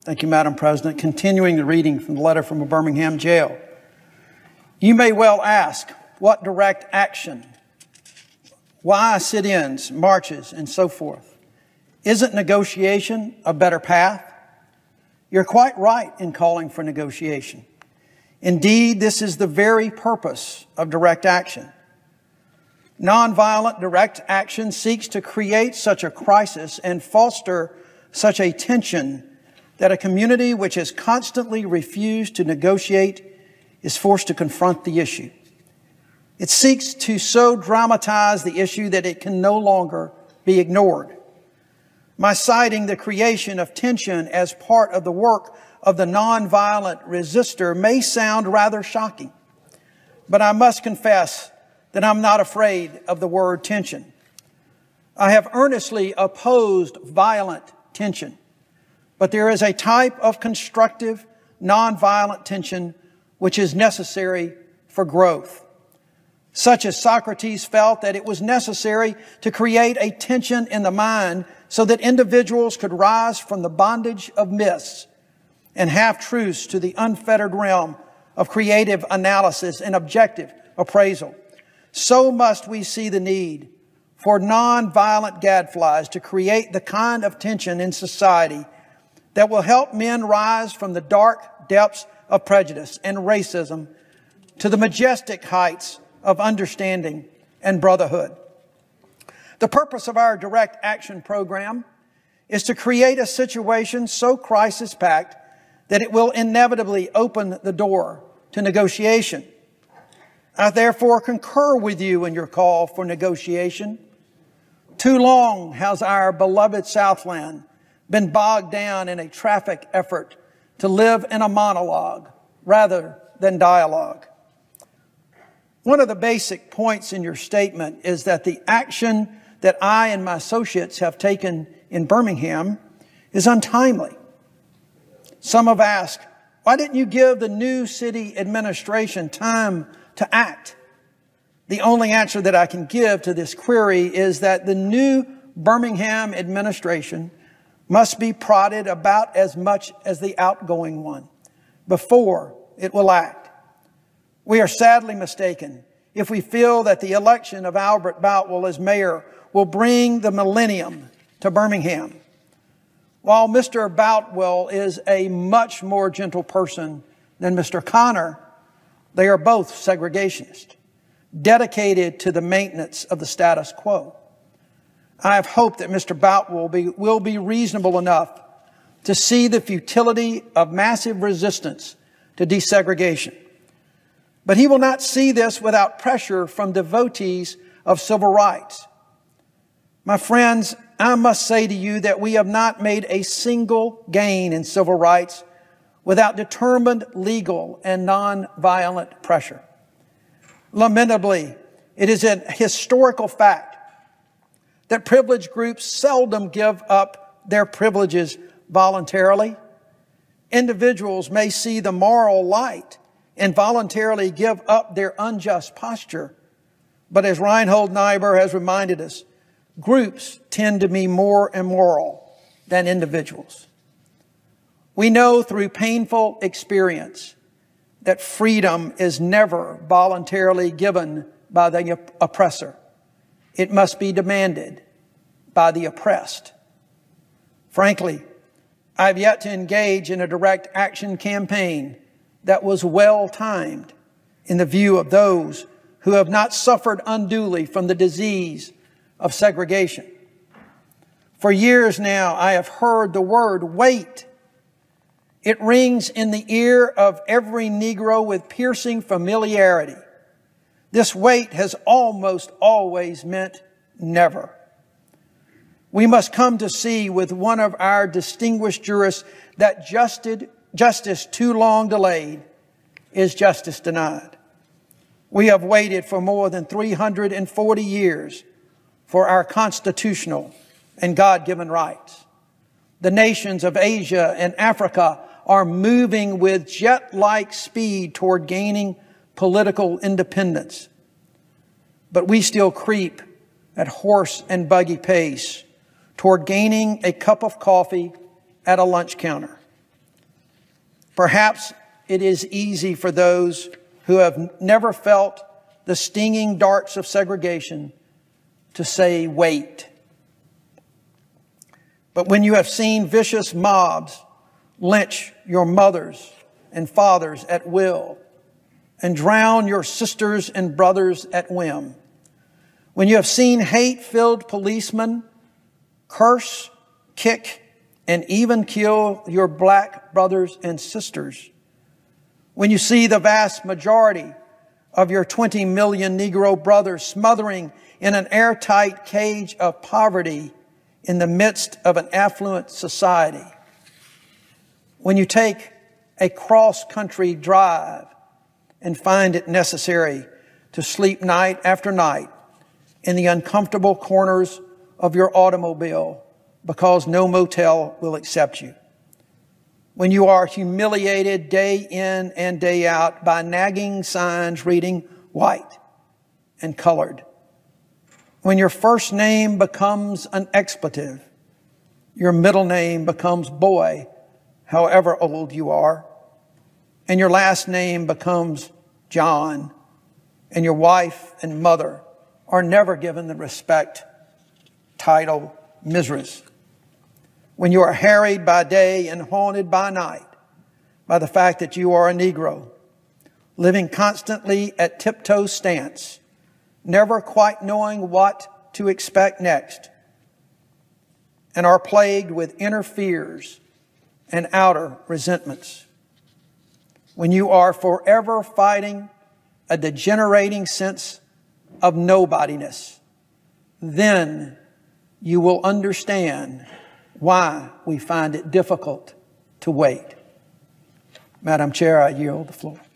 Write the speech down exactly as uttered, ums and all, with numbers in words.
Thank you, Madam President. Continuing the reading from the letter from a Birmingham jail. You may well ask, what direct action? Why sit-ins, marches, and so forth? Isn't negotiation a better path? You're quite right in calling for negotiation. Indeed, this is the very purpose of direct action. Nonviolent direct action seeks to create such a crisis and foster such a tension that a community which has constantly refused to negotiate is forced to confront the issue. It seeks to so dramatize the issue that it can no longer be ignored. My citing the creation of tension as part of the work of the nonviolent resistor may sound rather shocking, but I must confess that I'm not afraid of the word tension. I have earnestly opposed violent tension, but there is a type of constructive, nonviolent tension which is necessary for growth. Such as Socrates felt that it was necessary to create a tension in the mind so that individuals could rise from the bondage of myths and half-truths to the unfettered realm of creative analysis and objective appraisal. So must we see the need for nonviolent gadflies to create the kind of tension in society that will help men rise from the dark depths of prejudice and racism to the majestic heights of understanding and brotherhood. The purpose of our direct action program is to create a situation so crisis-packed that it will inevitably open the door to negotiation. I therefore concur with you in your call for negotiation. Too long has our beloved Southland been bogged down in a traffic effort to live in a monologue rather than dialogue. One of the basic points in your statement is that the action that I and my associates have taken in Birmingham is untimely. Some have asked, why didn't you give the new city administration time to act? The only answer that I can give to this query is that the new Birmingham administration must be prodded about as much as the outgoing one before it will act. We are sadly mistaken if we feel that the election of Albert Boutwell as mayor will bring the millennium to Birmingham. While Mister Boutwell is a much more gentle person than Mister Connor, they are both segregationists, dedicated to the maintenance of the status quo. I have hoped that Mister Boutwell will be, will be reasonable enough to see the futility of massive resistance to desegregation. But he will not see this without pressure from devotees of civil rights. My friends, I must say to you that we have not made a single gain in civil rights without determined legal and nonviolent pressure. Lamentably, it is a historical fact that privileged groups seldom give up their privileges voluntarily. Individuals may see the moral light and voluntarily give up their unjust posture. But as Reinhold Niebuhr has reminded us, groups tend to be more immoral than individuals. We know through painful experience that freedom is never voluntarily given by the oppressor. It must be demanded by the oppressed. Frankly, I've yet to engage in a direct action campaign that was well-timed in the view of those who have not suffered unduly from the disease of segregation. For years now, I have heard the word wait. It rings in the ear of every Negro with piercing familiarity. This wait has almost always meant never. We must come to see with one of our distinguished jurists that justice too long delayed is justice denied. We have waited for more than three hundred forty years for our constitutional and God-given rights. The nations of Asia and Africa are moving with jet-like speed toward gaining political independence. But we still creep at horse and buggy pace toward gaining a cup of coffee at a lunch counter. Perhaps it is easy for those who have never felt the stinging darts of segregation to say, wait. But when you have seen vicious mobs lynch your mothers and fathers at will and drown your sisters and brothers at whim, when you have seen hate-filled policemen curse, kick, and even kill your black brothers and sisters, when you see the vast majority of your twenty million Negro brothers smothering in an airtight cage of poverty in the midst of an affluent society, when you take a cross-country drive and find it necessary to sleep night after night in the uncomfortable corners of your automobile because no motel will accept you, when you are humiliated day in and day out by nagging signs reading white and colored, when your first name becomes an expletive, your middle name becomes boy, however old you are, and your last name becomes John, and your wife and mother are never given the respect, title, miseries. When you are harried by day and haunted by night by the fact that you are a Negro, living constantly at tiptoe stance, never quite knowing what to expect next, and are plagued with inner fears and outer resentments. When you are forever fighting a degenerating sense of nobodiness, then you will understand why we find it difficult to wait. Madam Chair, I yield the floor.